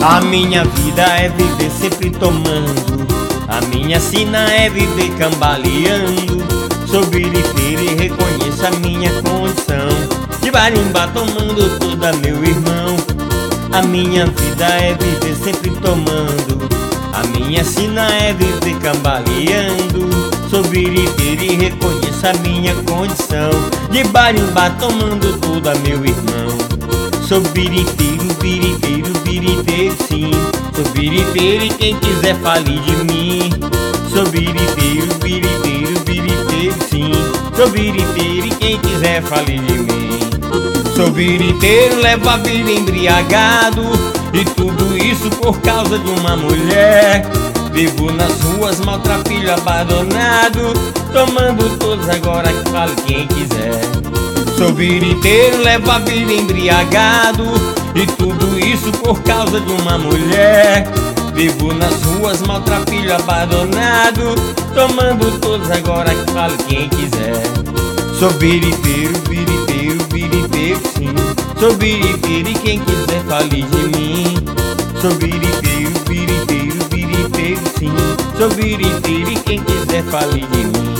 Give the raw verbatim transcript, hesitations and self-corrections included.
A minha vida é viver sempre tomando, a minha sina é viver cambaleando. Sou biriteiro e reconheço a minha condição de barimbá tomando toda, meu irmão. A minha vida é viver sempre tomando, a minha sina é viver cambaleando. Sou biriteiro e reconheço a minha condição de barimbá tomando toda, meu irmão. Sou biriteiro, biriteiro, biriteiro sim. Sou biriteiro e quem quiser fale de mim. Sou biriteiro, biriteiro, biriteiro sim. Sou biriteiro e quem quiser fale de mim. Sou biriteiro, levo a vida embriagado, e tudo isso por causa de uma mulher. Vivo nas ruas, maltrapilho, abandonado, tomando todos agora que fale quem quiser. Sou biriteiro, levo a vida embriagado, e tudo isso por causa de uma mulher. Vivo nas ruas, maltrapilho, abandonado, tomando todos agora que fale quem quiser. Sou biriteiro, biriteiro, biriteiro sim. Sou biriteiro e quem quiser fale de mim. Sou biriteiro, biriteiro, biriteiro sim. Sou biriteiro e quem quiser fale de mim.